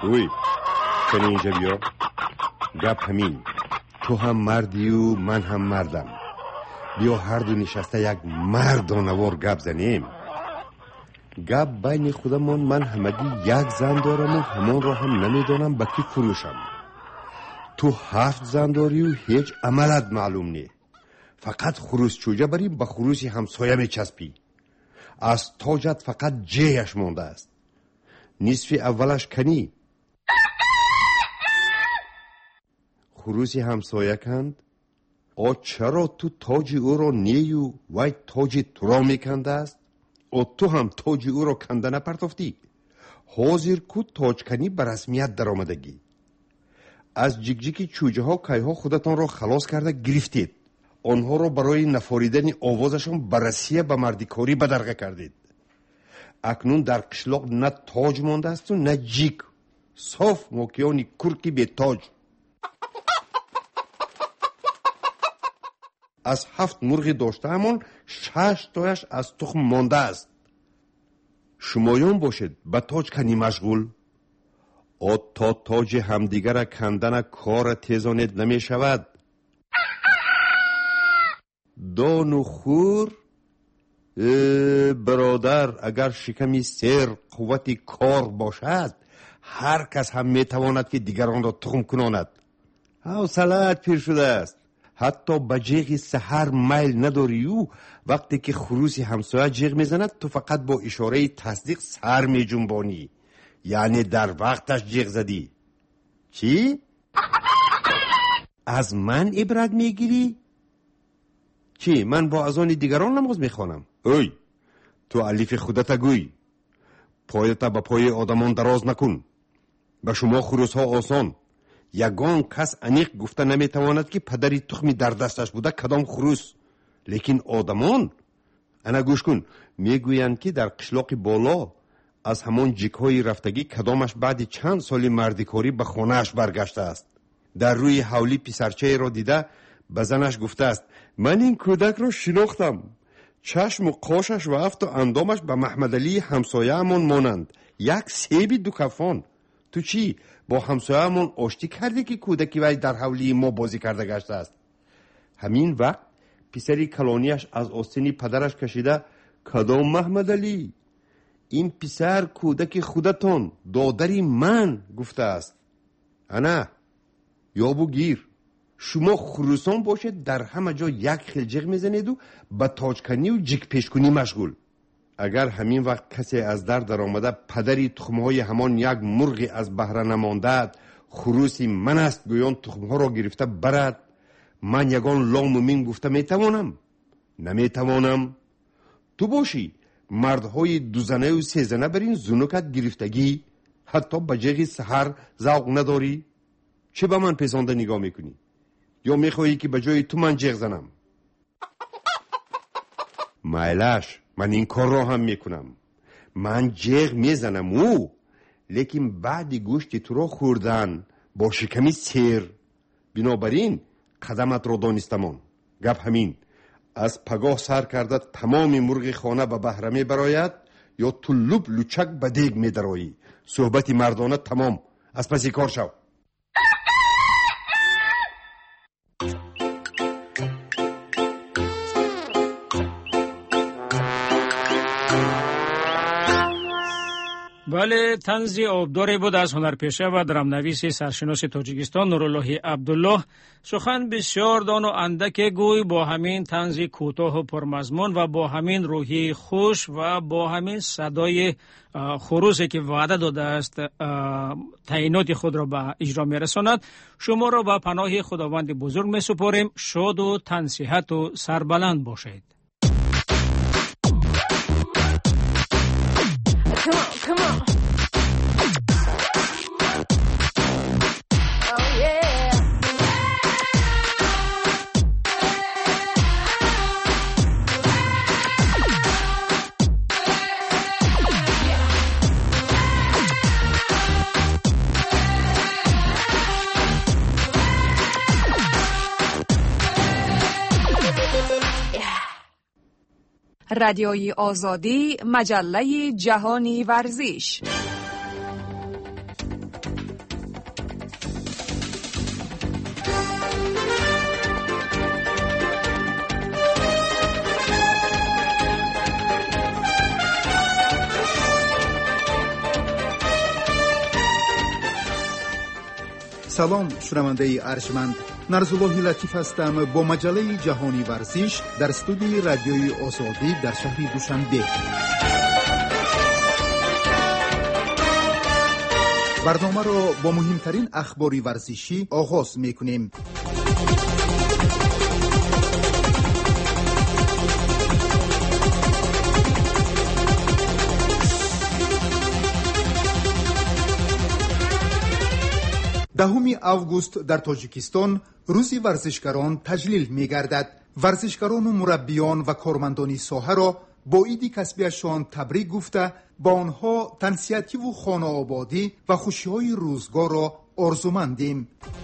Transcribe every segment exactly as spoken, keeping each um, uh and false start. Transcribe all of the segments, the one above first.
اوی کنی اینجا بیا. گپ همین، تو هم مردی و من هم مردم. بیا هر دو نشسته یک مرد و نوار گپ زنیم. گپ بین خودمون، من همگی یک زن دارم و همون رو هم نمیدونم با کی فروشم. تو هفت زن داری و هیچ عملت معلوم نی. فقط خروس چوجه بریم با خروسی همسایه میچسبی. از تاجت فقط جهش مونده است. نصف اولش کنی. خروسی همسایه کند. آ چرا تو تاج او رو نیو وای تاج تو را میکنده است؟ و تو هم تاج او رو کنده نپرتافتی. حاضر کو تاج کنی به رسمیت در آمدگی. از جیگجیگی چوجه ها کای ها خودتان را خلاص کرده گرفتید. آنها را برای نفاریدن آوازشان بررسی به مردیکاری بدرقه کردید. اکنون در قشلاق نه تاج مانده است و نه جیگ. صاف موکیانی کرکی به تاج. از هفت مرغی داشته همون شش تایش از تخم مانده است. شمایان باشد به تاج کنی مشغول. آ تا تاج همدیگر کندن کار تیزانید نمی شود. دان و خور برادر، اگر شکمی سر قوتی کار باشد هر کس هم می تواند که دیگران را تخم کناند. حوصله‌ات پیر شده است. حتی به جیغ سحر میل نداری و وقتی که خروسی همسایه جیغ میزند تو فقط با اشاره تصدیق سر می جنبانی. یعنی در وقتش جیغ زدی. چی؟ از من عبرت میگیری؟ چی؟ من با اذان دیگران نماز میخوانم؟ اوی تو الیف خودت گوی. پایت با پای آدمان دراز نکن. به شما خروس ها آسان. یگان کس انیق گفته نمیتواند که پدری تخمی در دستش بوده کدام خروس. لیکن آدمان انا گوش کن، میگویند که در قشلاق بالا از همان جیک‌های رفتگی کدامش بعد چند سالی مردیکاری به خانه‌اش برگشته است. در روی حولی پسرچه را دیده به زنش گفته است من این کودک را شناختم. چشم و قاشش و افت و اندامش به محمد علی همسایه‌مون مانند. یک سیبی دو کفان. تو چی؟ با همسایه‌مون آشتی کردی که کودکی وی در حولی ما بازی کرده گشته است؟ همین وقت پسری کلانیش از آستین پدرش کشیده کدام محمد علی؟ این پسر کودک خودتان دادری من گفته است. انا یا بو گیر. شما خروسان باشید در همه جا یک خلجق میزنید و به تاج کنی و جیک پیش کنی مشغول. اگر همین وقت کسی از در در آمده پدری تخمهای همان یک مرغی از بهره نماندد خروسی من است گویان تخمها را گرفته برد، من یگان لام و مین گفته میتوانم؟ نمیتوانم. تو باشی مردهای دوزنه و سیزنه بر این زنوکت گرفتگی حتی به جیغ سحر ذوق نداری؟ چه به من پیسانده نگاه میکنی؟ یا میخواهی که به جای تو من جیغ زنم؟ مایلش من این کار را هم میکنم. من جیغ میزنم او، لیکن بعد گوشت تو را خوردن با شکمی سیر. بنابراین قدمت را دانستمان. گپ همین، از پگاه سر کرده تمام مرغ خانه به بهره می براید یا تو لب لوچک به دیگ می درایی. صحبت مردانه تمام. از پسی کار شو. بله، طنز آبداری بود از هنرپیشه و درامنویس سرشناس تاجیکستان نورالله عبدالله. سخن بسیار دان و اندک گوی با همین طنز کوتاه و پرمضمون و با همین روحی خوش و با همین صدای خروسی که وعده داده است تعینات خود را به اجرا میرساند. شما را به پناه خداوند بزرگ می سپاریم. شاد و تنصیحت و سربلند باشید. Come on, come on. Oh yeah. رادیوی آزادی، مجله جهانی ورزش. سلام شنونده ارجمند، نرزالله لطیف هستم با مجله جهانی ورزش در استودیوی رادیوی آزادی در شهر دوشنبه. برنامه را با مهمترین اخبار ورزشی آغاز می‌کنیم. دهم آگوست در تاجیکستان روز ورزشکاران تجلیل می‌گردد. ورزشکاران و مربیان و کارمندان ساحه را با عید کسبیشان تبریک گفته با آنها تنسیتی و خانه آبادی و خوشی‌های روزگار را آرزومندیم.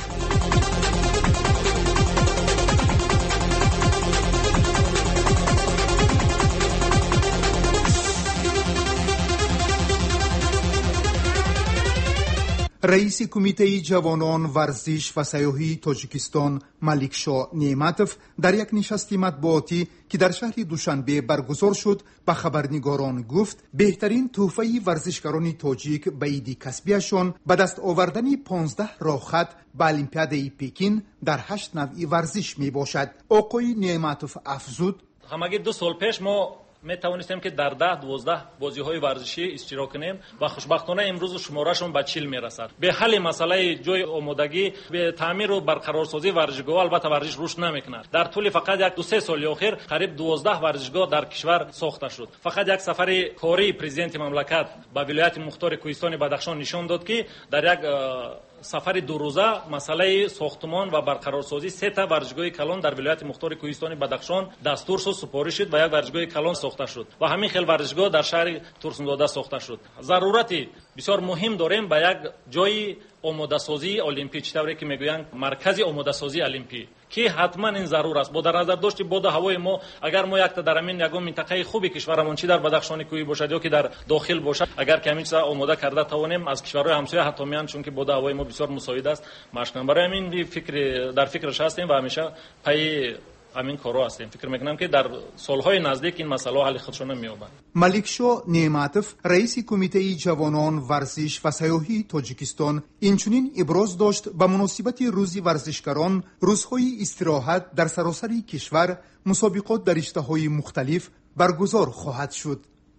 رئیس کمیته جوانان ورزش و سیاحی تاجیکستان ملیکشا نعمتوف در یک نشست مطبوعاتی که در شهر دوشنبه برگزار شد به خبرنگاران گفت بهترین تحفه ورزشکاران تاجیک به عید کسبیشان به دست آوردن پانزده راهخط به المپیادی پکین در هشت نوع ورزش می باشد. آقای نعمتوف افزود همگی دو سال پیش ما می توانستیم که در ده دوازده بازی های ورزشی اشتراک کنیم و خوشبختانه امروز شمارهشون به چهل میرسد. به حل مسئله جای آمادگی به تعمیر و برقرارسازی ورزشگاه البته ورزش رشد نمیکنه. در طول فقط یک دو سه سال اخیر قریب دوازده ورزشگاه در کشور ساخته شد. فقط یک سفر کاری پرزیدنت مملکت به ولایت مختار کوهستان بدخشان نشان داد که در یک سفر دو روزه مسئله ساختمان و برقرارسازی سه تا ورزشگاه کلان در ولایت مختار کوهستان بدخشان دستور شد، سپارش شد و یک ورزشگاه کلان ساخته شد و همین خیل ورزشگاه در شهر ترسنزاده ساخته شد. ضرورتی بسیار مهم داریم به یک جای آماده سازی المپی، چطوری که میگویند مرکز آماده سازی المپی که حتما این ضرور است. با در نظر داشت باد هوای ما اگر ما یک تا در همین یگان منطقه خوبی کشورمون چی در بدخشان کوهی باشد یا که در داخل باشد اگر که همین چیزا آماده کرده توانیم از کشورهای همسایه حتی میان، چون که باد هوای ما بسیار مساعد است مشکن. برای همین فکر در فکرش هستیم و همیشه پای همین کارو هستیم. فکر میکنم که در سالهای نزدیک این مسئله حل خودشون مییابد. ملیکشا نعمتوف رئیس کمیته جوانان ورزش و سیاحی تاجیکستان اینچنین ابراز داشت به مناسبت روز ورزشکاران روزهای استراحت در سراسر کشور مسابقات در رشته‌های مختلف برگزار خواهد شد.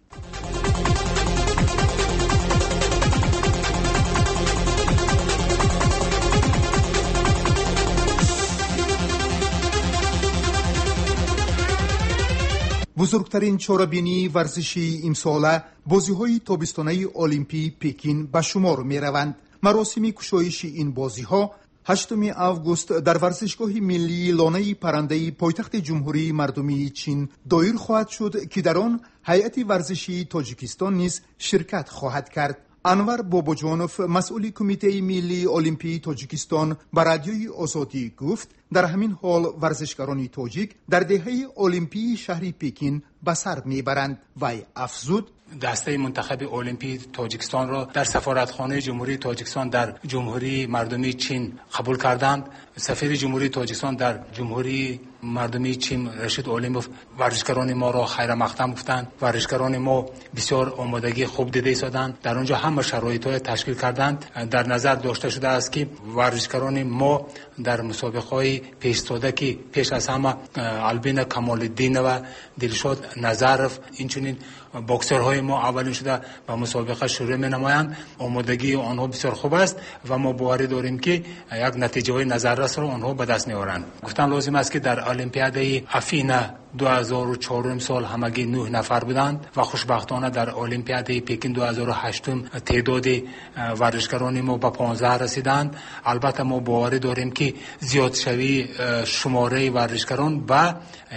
بزرگترین چاره‌بینی ورزشی امساله بازی‌های تابستانه المپی پکین به شمار می‌روند. مراسم گشایش این بازی‌ها هشتم آگوست در ورزشگاه ملی لانه پرنده پایتخت جمهوری مردمی چین دایر خواهد شد که در آن هیئت ورزشی تاجیکستان نیز شرکت خواهد کرد. انور باباجانوف مسئول کمیته ملی المپی تاجیکستان به رادیوی آزادی گفت در همین حال ورزشکاران تاجیک در دهه المپی شهر پکین به سر میبرند. وی افزود دسته منتخب المپی تاجیکستان را در سفارتخانه جمهوری تاجیکستان در جمهوری مردمی چین قبول کردند. سفیر جمهوری تاجیکستان در جمهوری مردمی چین رشید اولیموف ورزشکاران ما را خیر مقدم گفتند. ورزشکاران ما بسیار آمادگی خوب دیده ایستادند. در آنجا همه شرایط‌های تشکیل کردند. در نظر داشته شده است که ورزشکاران ما در مسابقه‌های پیش ساده که پیش از همه البین کمال‌الدین و دلشاد نظرف اینچنین باکسرهای ما اولین شده و مسابقه شروع می‌نمایند. آمادگی آنها بسیار خوب است و ما باور داریم که یک نتیجه نظررس را آنها به دست می‌آورند. گفتن لازم است که در المپیادی افینا دو هزار و چهار سال همگی نه نفر بودند و خوشبختانه در المپیادی پکین دو هزار و هشت تعداد ورزشکاران ما به پانزده رسیدند. البته ما باور داریم که زیاد شوی شماره ورزشکاران به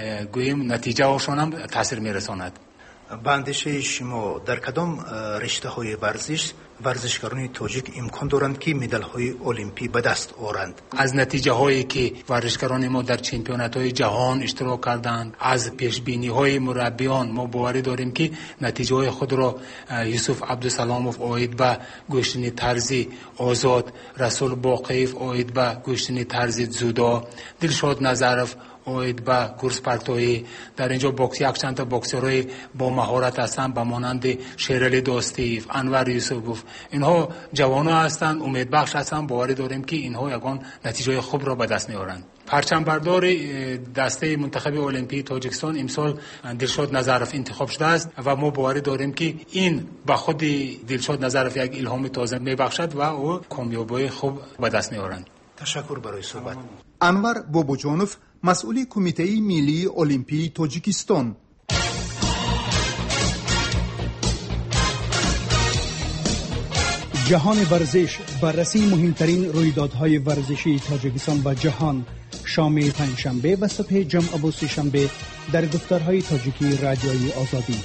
گویم نتیجه هاشون هم تاثیر می‌رساند. به اندیشه شما در کدام رشته های ورزش ورزشکاران تاجیک امکان دارند که مدال های المپی به دست آورند؟ از نتیجه هایی که ورزشکاران ما در چمپیونات های جهان اشتراک کردند، از پیش بینی های مربیان ما باور داریم که نتیجه های خود را یوسف عبدالسلاموف آید به گوشتنی طرز آزاد، رسول باقیف آید به گوشتنی طرز جدا، دلشاد نظرف اوید با گورس پرتویی. در اینجا بوکس یک چند تا بوکسرای با مهارت هستند به مانند شیرعلی دوستی، انور یوسفوف. اینها جوانان هستند، امید بخش هستند. باور داریم که اینها یگان نتیجه خوب را به دست میارند. پرچم بردار دسته منتخب المپی تاجیکستان امسال دلشاد نظرف انتخاب شده است و ما باور داریم که این به خود دلشاد نظرف یک الهام تازه میبخشد و او کامیابی خوب به دست میارند. تشکر برای صحبت. انور بابوجانوف، مسئول کمیته ملی المپی تاجیکستان. جهان ورزش، بررسی مهمترین رویدادهای ورزشی تاجیکستان و جهان، شام پنجشنبه و صبح جمعه و سه‌شنبه در گفتارهای تاجیکی رادیوی آزادی.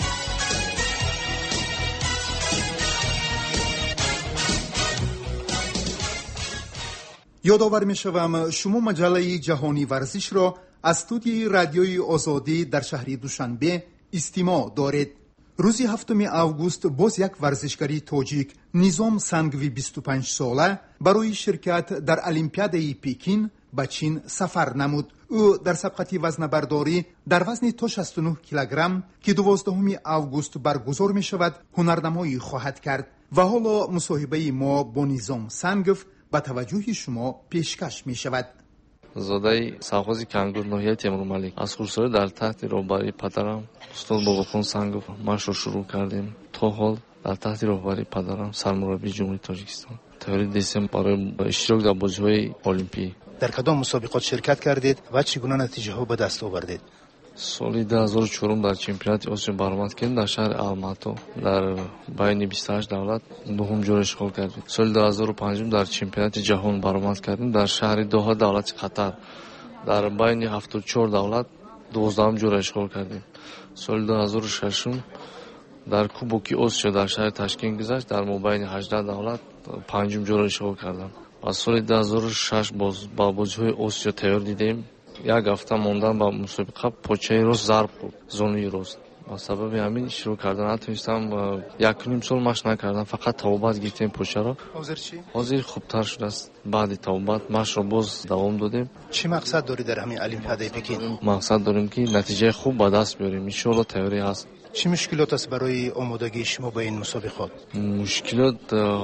یادآور می‌شوم شما مجله جهانی ورزش را از استودیوی رادیوی آزادی در شهر دوشنبه استماع دارید. روز هفتم آگوست باز یک ورزشکاری تاجیک نظام سنگوی بیست و پنج ساله برای شرکت در المپیادای پکین به چین سفر نمود. او در سبقت وزن برداری در وزن تا شصت و نه کیلوگرم که دوازدهم آگوست برگزار می شود هنرنمایی خواهد کرد و حالا مصاحبه ما با نظام سنگوف به توجه شما پیشکش می شود. زاده سرخوز کنگور ناحیه تیمورملک از کورس‌های در تحت راهبری پدرم استاد باباخان سنگوف مشق را شروع کردیم. تا حال در تحت راهبری پدرم سرمربی جمهوری تاجیکستان تغییر دستم برای اشتراک در بازی‌های المپی. در کدام مسابقات شرکت کردید و چگونه نتیجه ها به دست آوردید؟ سال دو هزار و چهار در چمپیونات آسیا برآمد کردیم. در شهر الماتا در بین بیست و هشت دولت دوم جای اشغال کردیم. سال دو هزار و پنج در چمپیونات جهان برآمد کردیم. در شهر دوحه دولت قطر در بین هفتاد و چهار دولت دوازدهم جای اشغال کردیم. سال دو هزار و شش در کوبوک آسیا در شهر تاشکند گذشت. در مابین هجده دولت پنجم جای اشغال کردم. از سال دو هزار و شش باز با بازی‌های آسیا تیار دیدیم. یک هفته ماندن با مسابقه پوچه راست ضرب بود، زانوی راست. با سبب همین شروع کردن نتونستم یک نیم سال مشق نکردم، فقط توبت گرفتیم پوچه را. حاضر چی؟ حاضر خوبتر شده است. بعد توبت مشق را باز دوام دادیم. چی مقصد داری در همین المپیادای پکین؟ مقصد داریم که نتیجه خوب به دست بیاریم. ان شاء الله تیاری هست. چه مشکلات است برای آمادگی شما به این مسابقات؟ مشکلات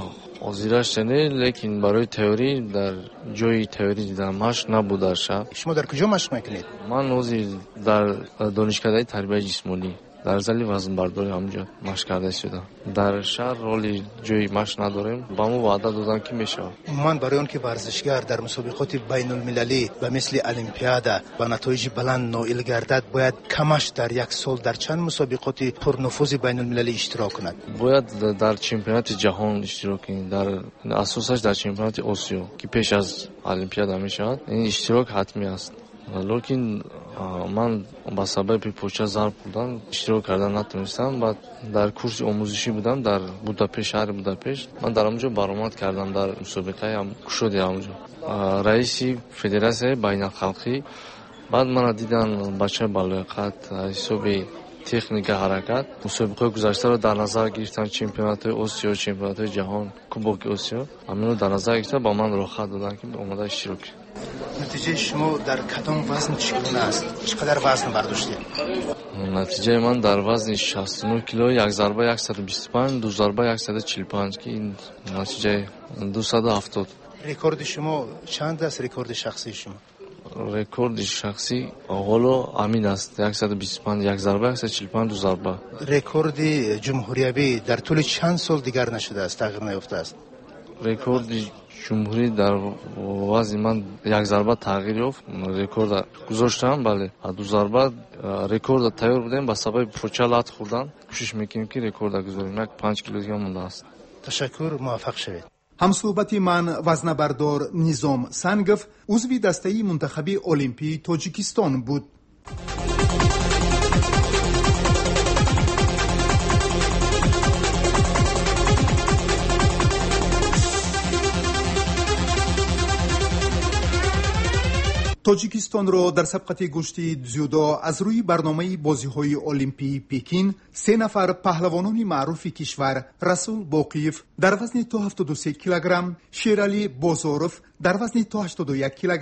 حاضرش نه، لیکن برای تئوری در جای تئوری دیدم مشق نبود در شب. شما در کجا مشق میکنید؟ من حاضر در دانشکده تربیت جسمانی در زلی وزن برداری همونجا مشق کرده شدم. در شهر رولی جای مشق نداریم. با ما وعده دادن که میشه. من برای اون که ورزشگر در مسابقات بین المللی و مثل المپیادا و نتایج بلند نائل گردد باید کمش در یک سال در چند مسابقات پرنفوذ بین المللی اشتراک کند؟ باید در چمپیونات جهان اشتراک کنید. در اساسش در چمپیونات آسیا که پیش از المپیادا میشه. این اشتراک حتمی است. لیکن من با سبب پوچه ضرب بودن اشتراک کردن نتونستم. بعد در کورس آموزشی بودم در بوداپشت، شهر بوداپشت. من در اونجا برآمد کردم در مسابقه هم کشودی اونجا. رئیس فدراسیون بین الخلقی بعد من دیدن بچه بالغت حساب تکنیک حرکت مسابقه گذشته رو در نظر گرفتن، چمپیونات آسیا، چمپیونات جهان، کوبوک آسیا. همین رو در نظر گرفتن با من راحت دادن که اومده اشتراک. نتیجه شما در کدام وزن چگونه است؟ چقدر وزن برداشتید؟ نتیجه من در وزن شصت و نه کیلو، یک ضربه صد و بیست و پنج، دو ضربه صد و چهل و پنج که این نتیجه دویست و هفتاد. رکورد شما چند است؟ رکورد شخصی شما؟ رکورد شخصی حالا امین است، صد و بیست و پنج، یک ضربه صد و چهل و پنج، دو ضربه. رکورد جمهوری در طول چند سال دیگر نشده است، تغییر نیافته است؟ رکورد جمهوری در وزن من یک ضربه تغییر یافت. رکورد گذاشتم، بله. دو ضربه رکورد تیار بودیم، با سبب پوچه لات خوردن کوشش میکنیم که رکورد گذاریم. یک پنج کیلو دیگه مونده است. تشکر، موفق شوید. همصحبت من وزنه بردار نظام سنگوف عضو دسته منتخب المپی تاجیکستان بود. تاجیکستان را در سبقت گشتی дзюдо از روی برنامه بازی‌های المپی پکین سه نفر پهلوانان معروف کشور رسول باقیف در وزن تا هفتاد و سه کیلوگرم، شیرعلی بازاروف در وزن تا هشتاد و یک کیلوگرم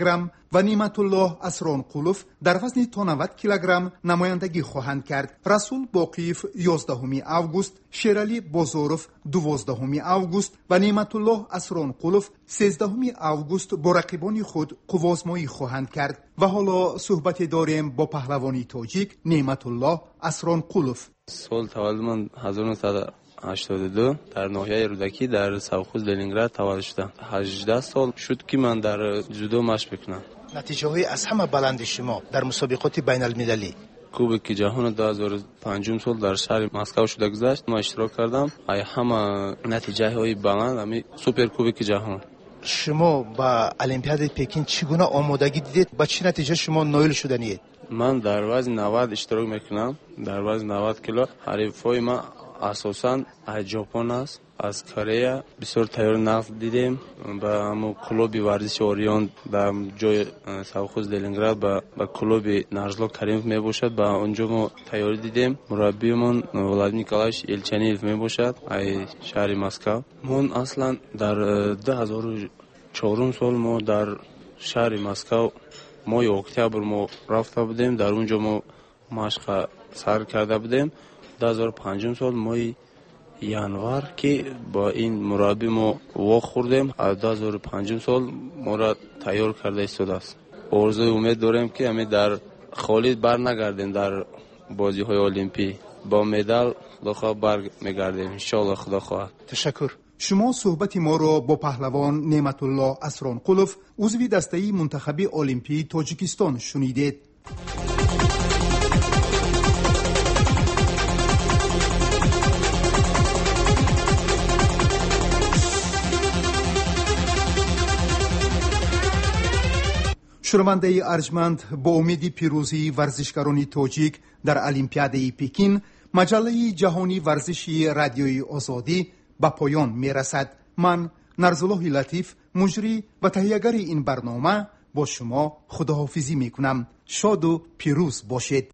و نعمت الله اسرانقولوف در وزن تا نود کیلوگرم نمایندگی خواهند کرد. رسول باقیف یازدهم اوگوست، شیرعلی بازاروف دوازدهم اوگوست و نعمت الله اسرانقولوف سیزدهم اوگوست با رقیبان خود قوازمایی خواهند کرد. و حالا صحبت داریم با پهلوانی تاجیک نعمت الله اسرانقولوف. سال تولد من هزار و نهصد و هشتاد و دو در ناحیه رودکی در سوخوز لنینگراد تولد شدم. هجده سال شد که من در جودو مشق میکنم. نتیجه های از همه بلند شما در مسابقات بین المللی؟ کوبک جهان دو هزار و پنج سال در شهر مسکو شده گذشت. من اشتراک کردم. ای همه نتیجه های بلند همی سوپر کوبک جهان. شما با المپیاد پکین چگونه آمادگی دیدید؟ با چه نتیجه شما نایل شدنید؟ من در وزن نود اشتراک میکنم. در وزن نود کیلو. حریفای من اساساً از ژاپن است، از کره. بسیار تیار نفت دیدیم با همون کلوب ورزش اوریون در جای سوخوز لنینگراد با با کلوب نرزلو کریمов می باشد. با اونجا ما تیاری دیدیم. مربیمون ولادیمیر نیکولایویچ یلچنیف می باشد از شهر مسکو. من اصلا در دو هزار و چهار سال ما در شهر مسکو ماه اکتبر ما رفته بودیم. در اونجا ما مشق سر کرده بودیم. دو هزار و پنج سال ماه ینوار که با این مربی ما واق خوردیم. از دو هزار و پنج سال ما را تیار کرده ایستاده است. آرزوی امید داریم که همین در خالی بر نگردیم در بازی های المپی. با مدال خدا خواه بر میگردیم ان شاء الله. خدا خواه. تشکر. شما صحبت ما را با پهلوان نعمت الله اسرانقولوف عضو دسته منتخب المپی تاجیکستان شنیدید. شنونده ارجمند، با امید پیروزی ورزشکاران تاجیک در المپیاد پکین، مجله جهانی ورزشی رادیوی آزادی به پایان می رسد. من نرزالله لطیف، مجری و تهیه‌گر این برنامه، با شما خداحافظی می کنم. شاد و پیروز باشید.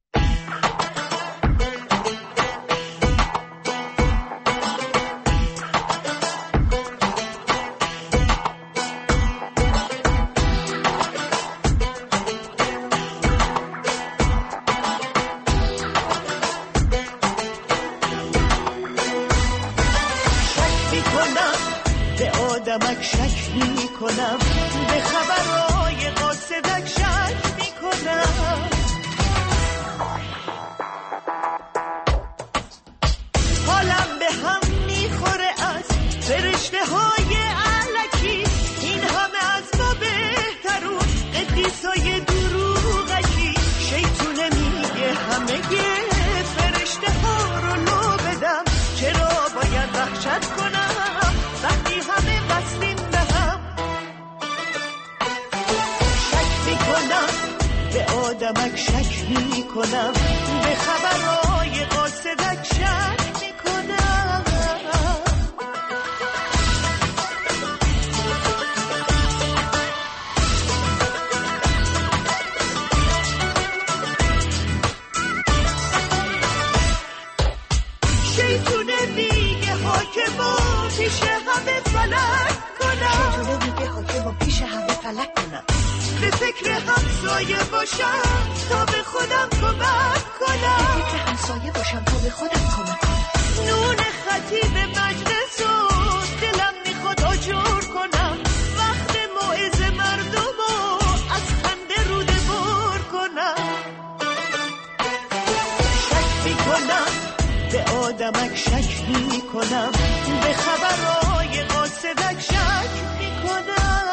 آدمک شک می کنم، به خبرهای قاصدک شک می کنم. حالم به هم می خوره از فرشته های علکی، این همه از ما بهترون قدیسای دروغکی. شیطونه میگه همه فرشته ها رو لو بدم، چرا باید وحشت کنم وقتی همه وصلیم به هم. شک می کنم به آدمک شک می کنم، به خبرهای قاصدک شک می کنم. شیطونه میگه حاکما پیش همه فلک کنم، شیطونه میگه حاکما پیش همه فلک کنم. به فکر همسایه باشم تا به خودم کمک کنم، به فکر همسایه باشم تا به خودم کمک کنم. نون خطیب مجلس و دلم میخواد آجور کنم، وقت موعظه مردم و از خنده روده بر کنم. شک میکنم به آدمک شک میکنم، به خبرهای قاصدک شک میکنم.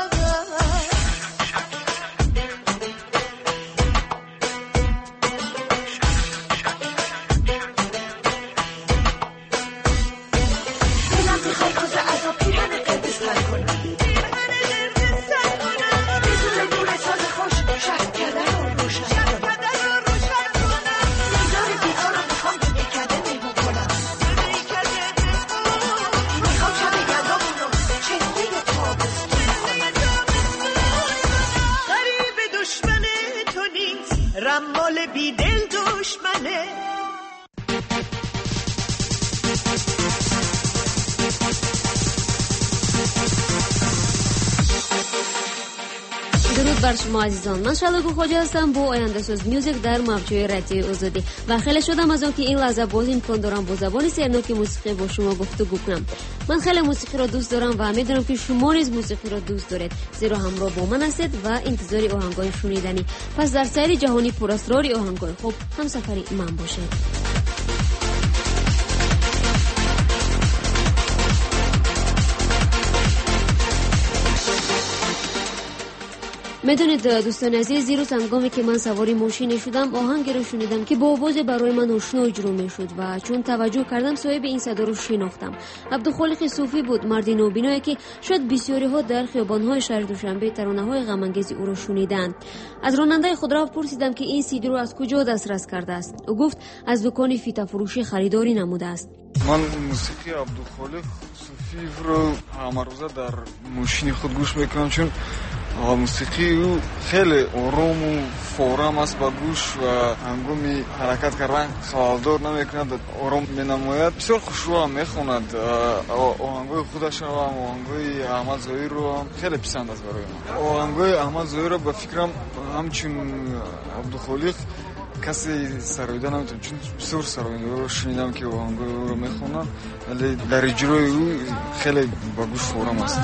دلم میخوای روز عذاب پیرهن قدس تر کنم، پیرهن قدس تر کنم. بزرگ نور ساز خوش شهر کردن رو روشن کنم. نگار بیدار رو میخوام به میکده میمون کنم، میخوام شب گندامون رو چهره تابستون بر شما عزیزان. من شالگو خواجه هستم با آینده ساز میوزیک در موجهای رادیوی آزادی و خیلی شدم از اون که این لحظه باز امکان دارم با زبان سرناک موسیقی با شما گفتگو کنم. من خیلی موسیقی را دوست دارم و میدونم که شما نیز موسیقی را دوست دارید، زیرا همراه با من هستید و انتظار آهنگای شنیدنی. پس در سیر جهانی پر اسرار آهنگای خوب همسفری من باشید. میدونید دوستان عزیز، زیروز هنگامی که من سواری ماشین شدم آهنگی رو شنیدم که با آواز برای من آشنا اجرا میشد و چون توجه کردم صاحب این صدا رو شناختم. عبدالخالق صوفی بود، مردی نوبینایی که شاید بسیاری ها در خیابان‌های شهر دوشنبه ترانه‌های غم‌انگیز او را شنیدند. از راننده خودرو پرسیدم که این سیدی رو از کجا دسترس کرده است. او گفت از دکان فیتا فروشی خریداری نموده است. من موسیقی عبدالخالق صوفی رو همه روزه در ماشین خود گوش میکنم، چون موسیقی او خیلی آرام و فورم است با گوش و هنگامی حرکت کردن خلالدار نمیکند، آرام مینماید. بسیار خوشرو میخواند آهنگای خودش و آهنگای احمد ظاهر رو هم خیلی پسند است برای من. آهنگای احمد ظاهر رو به فکرم همچون عبدالخالق کسی سرایده نمیتونم، چون بسیار سرایده رو شنیدم که آهنگای او رو میخونم، ولی در اجرای او خیلی با گوش فورم است.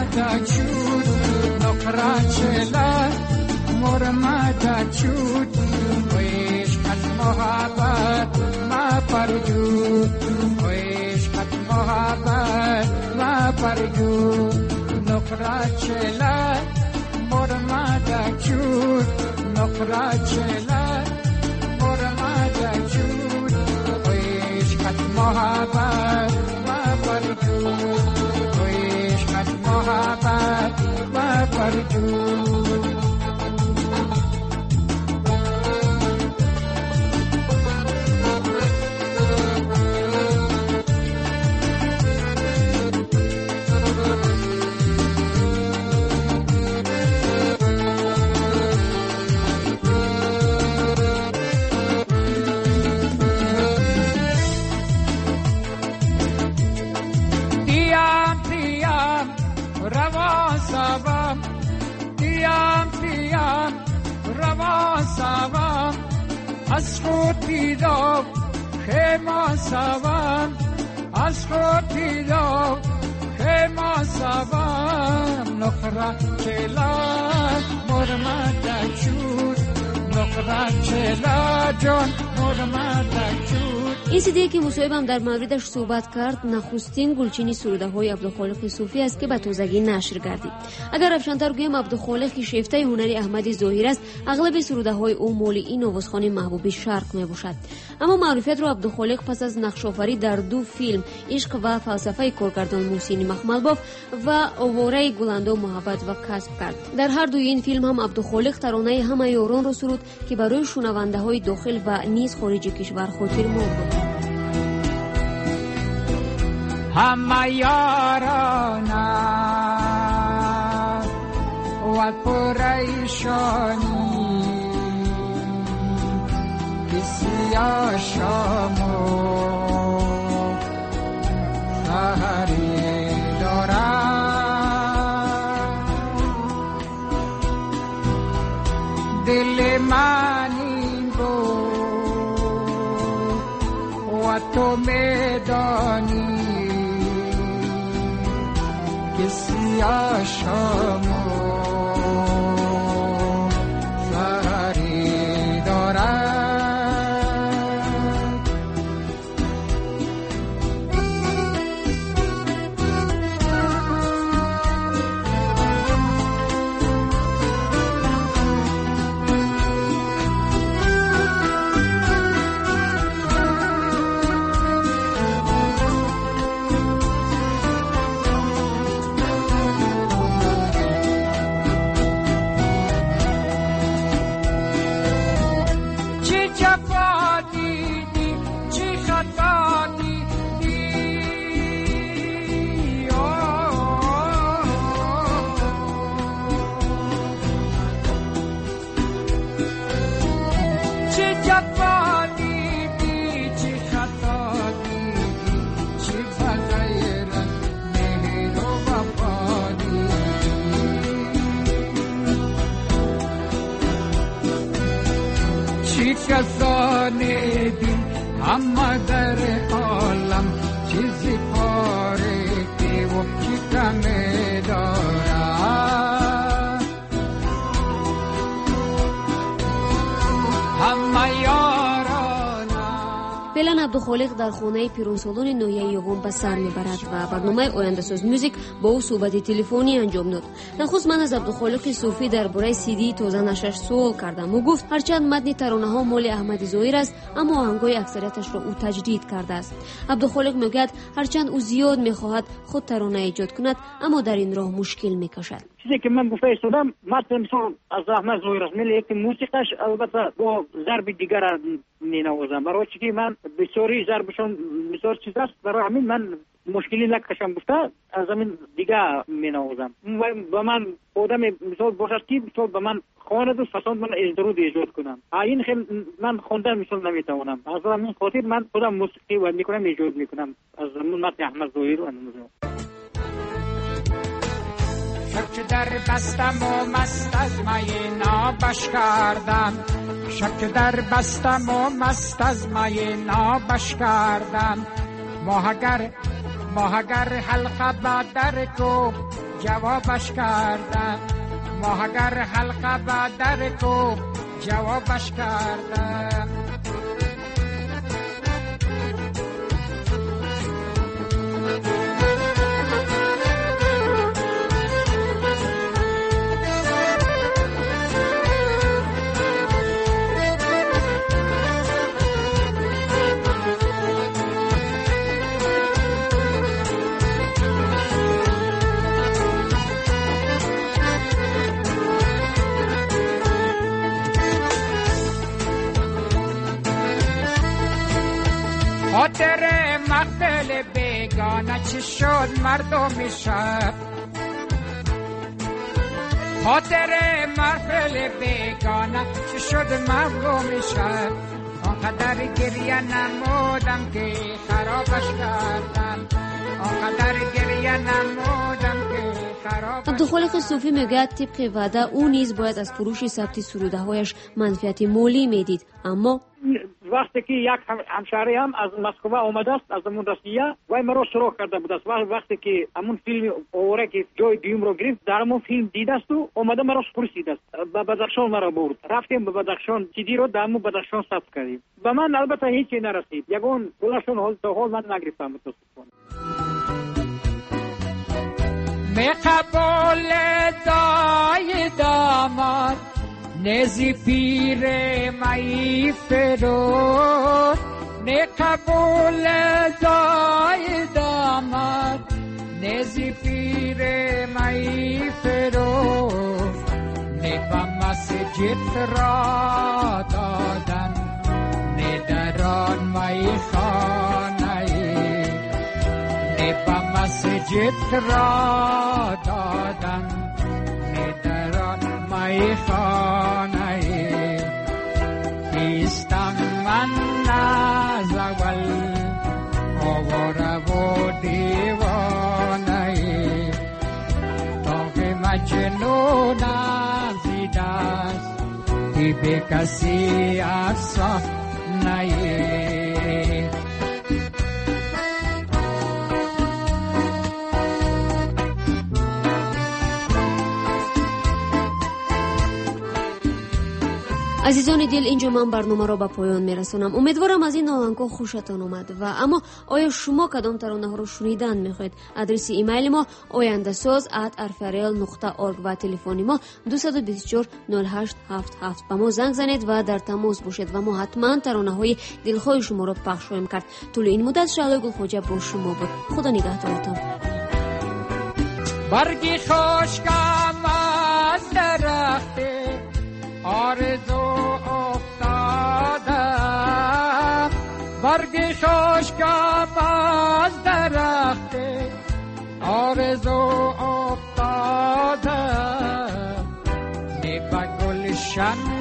نقراتشلا مرمدا چود ویش قد محبت ما پرجو ویش قد محبت ما پرجو نقراتشلا مرمدا چود نقراتشلا مرمدا چود ویش قد محبت ما پرجو ویش قد محبت ما پرجو. از خود دیدم خیمه سوام، از خود دیدم خیمه سوام. نقره چلا مرمده چود نقره چلا جان مرمده چود. این سیدی که مصاحبم در موردش صحبت کرد نخستین گلچینی سروده های عبدالخالق صوفی است که به تازگی نشر گردید. اگر افشانتر گویم عبدالخالق شیفته هنری احمد ظاهر است، اغلب سروده های او مال این نوازخوان محبوب شرق می باشد. اما معرفت را عبدالخالق پس از نقش‌آفری در دو فیلم عشق و فلسفه کارگردان محسن مخملباف و آواره گلنده و محبت و کسب کرد. در هر دوی این فیلم هم عبدالخالق ترانه همه یاران را سرود که برای شنونده های داخل و نیز خارج کشور خاطر ما بود. همه یارانه و پریشانی کسی آشامو سهری دارد، دل من این بود و تو میدانی کسی آشامو سهری دارد. بی کسان دین همه در عالم چیزی پاره که و چی کمی دارد همه یاران. فعلا عبدالخالق در خانه پیرانسالان ناحیه یوغان به سر میبرد و برنامه آینده ساز موزیک با او صحبت تلفنی انجام داد. نخست من از عبدالخالق صوفی درباره سیدی تازه نشر سوال کردم. او گفت هرچند متن ترانه ها مال احمد ظاهر است اما آهنگای اکثریتش را او تجدید کرده است. عبدالخالق میگوید هرچند او زیاد میخواهد خود ترانه ایجاد کند اما در این راه مشکل میکشد. چیزی که من گفته استادم متن مثال از احمد ظاهر است، ولی یک موسیقیش البته با ضرب دیگر مینوازم، برای چی من بسیاری ضربشون بسیار چیز است، برای همین من مشکلی نکشم گفته از همین دیگه مینوازم. با من آدم مثال باشد که مثال به من خواند و فساد من درود ایجاد کنم، این خیلی من خوندن مثال نمیتوانم، از همین خاطر من خودم موسیقی و میکنم ایجاد میکنم از همون متن احمد ظاهر و انموزم. شب که در بستم و مست از می نابش کردم، شب که در بستم و مست از می نابش کردم، ماهگر ماهگر حلقه با در کو جوابش کردم، ماهگر حلقه با در کو جوابش کردم. خاطر مقبل بیگانه چی شد مردم شب، خاطر مقبل بیگانه چی شد مردم شب، آنقدر گریه نمودم که خرابش کردم، آنقدر گریه نمودم که خرابش. عبدالخالق صوفی میگوید طبق وعده او نیز باید از فروش ثبت سروده هایش منفعت مالی میدید، اما وقتی که یک همشهری هم از مسکو آمده است از همون روسیه و مرا سراغ کرده بود است، وقتی که همون فیلم اوره که جای دوم رو گرفت در همون فیلم دیده است و آمده مرا پرسید است، به بدخشان مرا برد، رفتیم به بدخشان سیدی رو در همون بدخشان ثبت کردیم. به من البته هیچی نرسید، یگان پولشون حال تا حال من نگرفتم. متاسفانه می قبول دای داماد نزی پیر مایی فرود، نه قبول دای داماد نزی پیر مایی فرود، نه به مسجد را دادن نه در آن مایی خانه، نه به مسجد را دادن نه در آن مایی خانه، ایستم من از اول آواره و دیوانه، تا که مجنونم زیده است که به کسی افسانه. عزیزان دل، اینجا من برنامه را به پایان میرسانم. امیدوارم از این آهنگ‌ها خوشتان آمد. و اما آیا شما کدام ترانه ها را شنیدن میخواید؟ آدرس ایمیل ما آینده‌ساز ات ارفرل نقطه اورگ و تلفن ما دو دو چهار صفر هشت هفت هفت. به ما زنگ زنید و در تماس باشید و ما حتما ترانه های دلخواه شما را پخش خواهیم کرد. طول این مدت شعله گلخواجه با شما بود. خدا نگهدارتان. برگی خشکم از درخت آرزو افتادم، برگی خشکم از درخت آرزو افتادم، نه به گلشن